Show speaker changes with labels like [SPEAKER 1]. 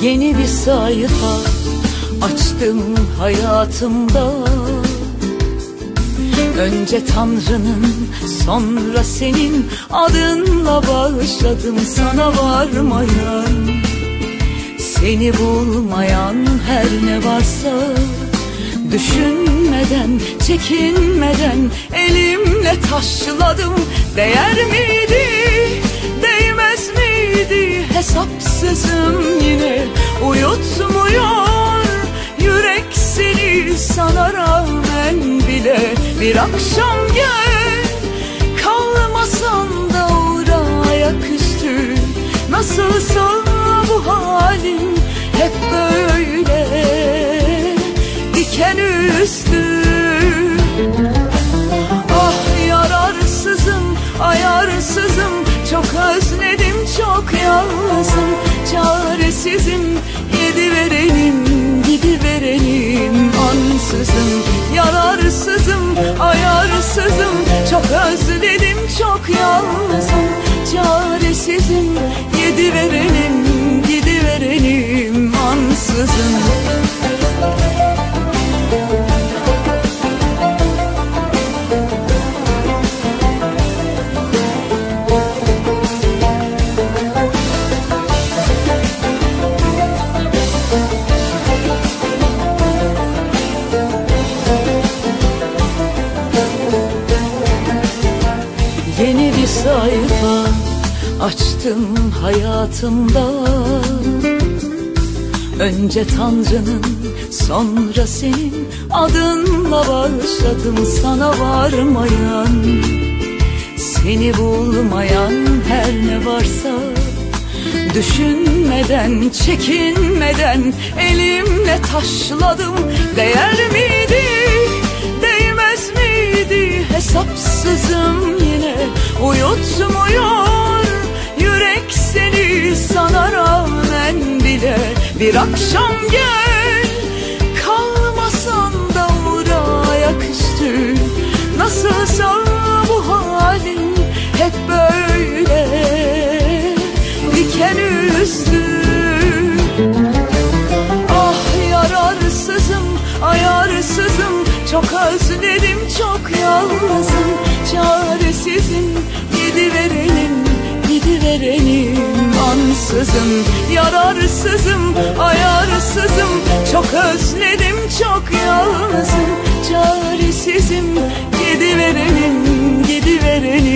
[SPEAKER 1] Yeni bir sayfa açtım hayatımda. Önce Tanrı'nın, sonra senin adınla başladım sana varmayan. Seni bulmayan her ne varsa, düşünmeden, çekinmeden elimle taşladım. Değer miydi, değmez miydi, hesapsızım yine uyutmuyor yürek seni sana rağmen bile. Bir akşam gel, kalmasan da uğra ayaküstü. Nasılsa bu halin hep böyle, diken üstü. Ah yararsızım, ayarsızım, çok özledim, çok yalnızım, çaresizim, gidiverenim, gidiverenim ansızın. Yararsızım, ayarsızım, çok özledim, çok yalnızım, çaresizim, gidiverenim, gidiverenim ansızın. Yeni bir sayfa açtım hayatımda. Önce Tanrı'nın, sonra senin adınla başladım sana varmayan. Seni bulmayan her ne varsa, düşünmeden, çekinmeden elimle taşladım. Değer miydi, değmez miydi, hesapsızım yine uyutmuyor yürek seni sana rağmen bile. Bir akşam gel, kalmasan da uğra ayaküstü. Nasılsa bu halin hep böyle, diken üstü. Ah yararsızım, ayarsızım, çok özledim, çok yalnızım, çaresizim, gidiverenim, gidiverenim ansızın. Yararsızım, ayarsızım, çok özledim, çok yalnızım, çaresizim, gidiverenim, gidiverenim